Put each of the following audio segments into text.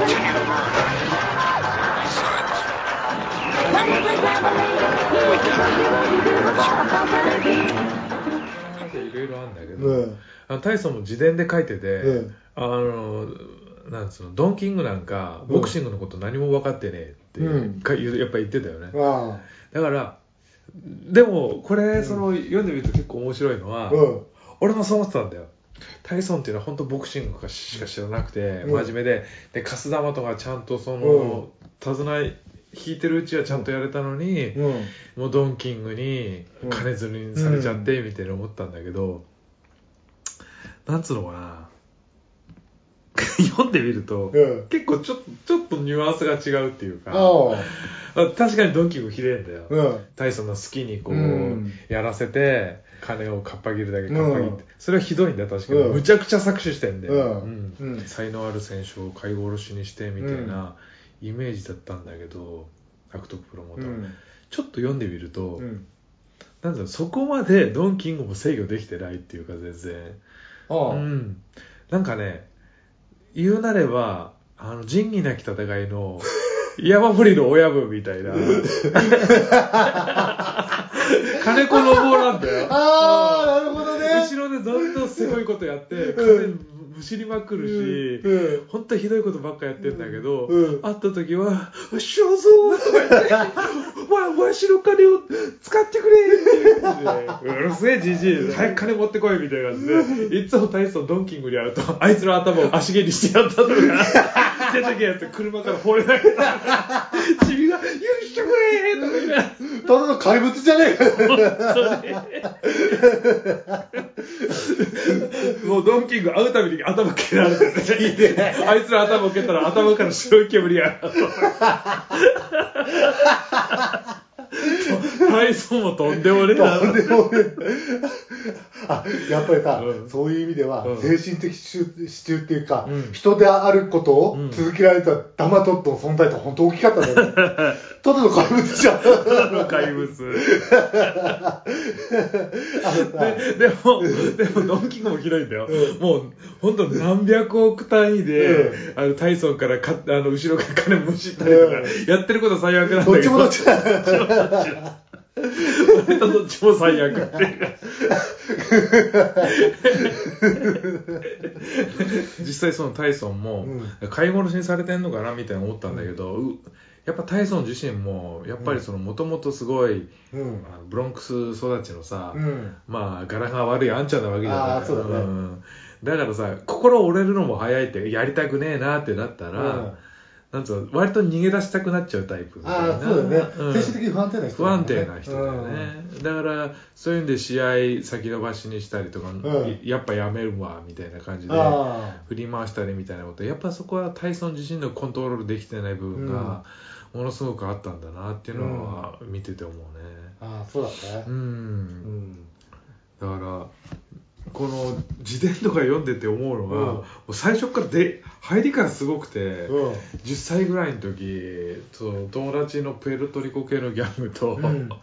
いろいろあるんだけど、タイソンも自伝で書いてて、なんつうの、ドンキングなんかボクシングのこと何も分かってねえって、やっぱ言ってたよね。だからでもこれ読んでみると結構面白いのは、俺もそう思ってたんだよ。タイソンっていうのは本当ボクシングしか知らなくて、真面目で、カス玉とかちゃんと手綱引いてるうちはちゃんとやれたのに、もうドンキングに金づるにされちゃってみたいな思ったんだけど、なんつうのかな、読んでみると、結構ちょっとニュアンスが違うっていうか、確かにドンキングひでえんだよ。タイソンの好きにこう、やらせて金をかっぱぎるだけかっぱぎって、それはひどいんだよ確かに。むちゃくちゃ搾取してんだよ。才能ある選手を飼い殺しにしてみたいなイメージだったんだけど、悪徳プロモーター、ちょっと読んでみると、なんだろう、そこまでドンキングも制御できてないっていうか、全然。なんかね、言うなれば仁義なき戦いの山振りの親分みたいな金子の棒なんだよ。なるほどね。後ろでどんどんすごいことやって金むしりまくるし、ほんとひどいことばっかやってんだけど、会った時は正蔵とか言ってわしの金を使ってくれってうるせえじじい、早く金持ってこいみたいな感じで、いつもタイソンドンキングに会うとあいつの頭を足蹴りしてやったとか出てけやって車から放れ投げた君が許してくれとかただの怪物じゃねえかもうドンキング会うたびに頭蹴られててあいつの頭を蹴ったら頭から白い煙やタイソンもとんでもねえな。 やっぱりさ、そういう意味では、精神的支柱っていうか、人であることを続けられたダマトットの存在って本当大きかったんだよね。ただの怪物じゃん。 ただの怪物。でもドンキングもひどいんだよ。もう本当何百億単位で、タイソンから後ろから金むしったりとか、やってること最悪なんだけど。 どっちもどっちだ。 俺とどっちも最悪って実際そのタイソンも飼い殺しにされてんのかなみたいな思ったんだけど、やっぱタイソン自身もやっぱりもともとすごい、ブロンクス育ちのさ、まあ柄が悪いあんちゃんなわけじゃないだからさ、心折れるのも早いってやりたくねえなってなったら、なんつうの、割と逃げ出したくなっちゃうタイプみたいな。 そうだよね。精神的に不安定な人だよね。不安定な人だよね。だからそういうんで試合先延ばしにしたりとか、やっぱやめるわみたいな感じで振り回したりみたいなこと、やっぱそこはタイソン自身のコントロールできてない部分がものすごくあったんだなっていうのは見てて思うね。 そうだね。 だからこの自伝とか読んでて思うのが、もう最初から入りからすごくて、10歳ぐらいの時、友達のプエルトリコ系のギャングと、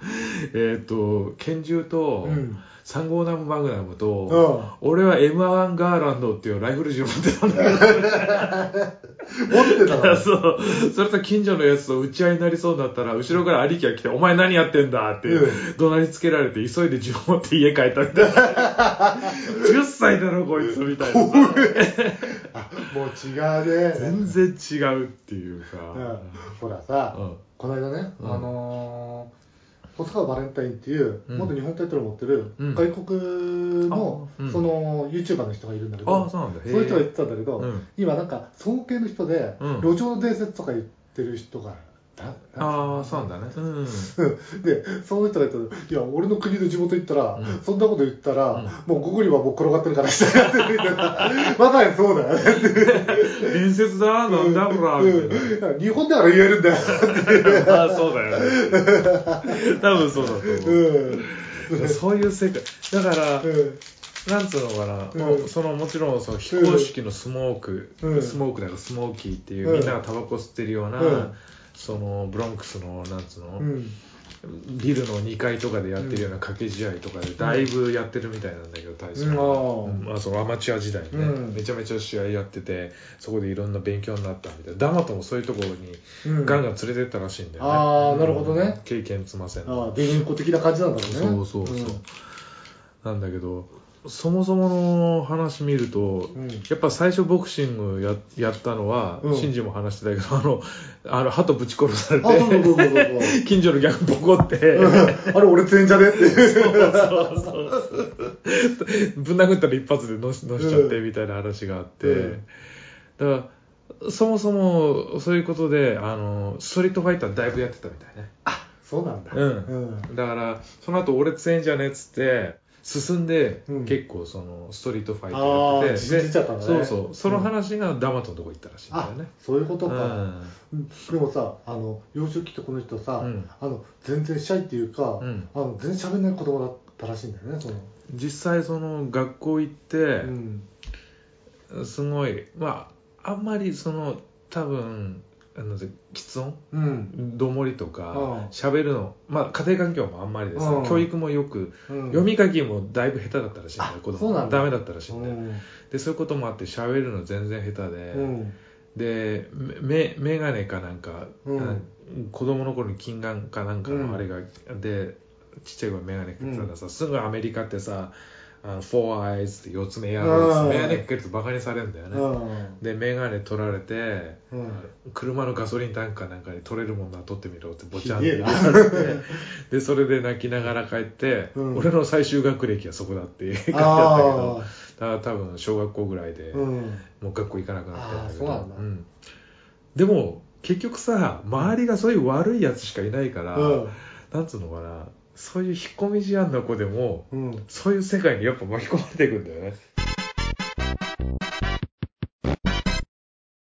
拳銃と、3号ナムマグナムと、俺は M1 ガーランドっていうライフル銃持ってたんだけど持ってたのそう。それと近所のやつと打ち合いになりそうになったら、後ろから兄貴が来て、お前何やってんだって、怒鳴りつけられて、急いで銃を持って家帰ったみたいな。10歳だろ、こいつ、みたいな。もう違うね。 全然違うっていうか。 ほらさ、この間ね、細川バレンタインっていう元日本タイトルを持ってる外国のその YouTuber の人がいるんだけど、そういう人が言ってたんだけど、今なんか尊敬の人で路上の伝説とか言ってる人がそうだね。 で、その人が言ったら、いや、俺の国の地元行ったら、そんなこと言ったら、もうここにはもう転がってるから下がってるみたいな。まさにそうだよね。 伝説だ、なんだこら、みたいな。 日本だから言えるんだよ。 そうだよね。多分そうだと思う。そういう世界。だから、なんつうのかな、もちろん非公式のスモークだからスモーキーっていうみんながタバコ吸ってるような、ブロンクスのなんつうの、 ビルの2階とかでやってるような掛け試合とかでだいぶやってるみたいなんだけど、タイソンは、そのアマチュア時代にね、めちゃめちゃ試合やってて、そこでいろんな勉強になったみたいな。ダマトもそういうところにガンガン連れてったらしいんだよね。 ああ、なるほどね。 経験積ませんの。出人子的な感じなんだろうね。 そうそうそう。なんだけど、そもそもの話見ると、やっぱ最初ボクシングやったのは、シンジも話してたけど、鳩ぶち殺されて、近所のギャグボコって、 あれ俺全じゃねって。 そうぶん殴ったら一発でのしちゃってみたいな話があって、だからそもそもそういうことでストリートファイターだいぶやってたみたいね。 あ、そうなんだ。 だからその後俺強いんじゃねえっつって進んで、結構そのストリートファイターやってて、そうそう、その話がダマトのとこ行ったらしいんだよね。 そういうことか。でもさ、幼少期ってこの人さ、全然シャイっていうか、全然喋んない子供だったらしいんだよね。 実際その学校行って、すごいあんまり多分喫音、どもりとか喋るの、家庭環境もあんまりです、教育もよく、読み書きもだいぶ下手だったらしいんだよ、子供。ダメだったらしいんだよ。でそういうこともあって喋るの全然下手で、メガネかなんか、子供の頃に近眼かなんかのあれがでちっちゃい頃メガネかけてたらさ、すぐアメリカってさ4 eyes って4つ目やろうってメガネかけるとバカにされるんだよね。でメガネ取られて、車のガソリンタンクかなんかに取れるものは取ってみろってボチャンって言われて、でそれで泣きながら帰って、俺の最終学歴はそこだって書いてあったけど、だから多分小学校ぐらいで、もう学校行かなくなったんだけど、でも結局さ、周りがそういう悪いやつしかいないから、なんつうのかな、そういう引っ込み思案の子でも、そういう世界にやっぱ巻き込まれていくんだよね。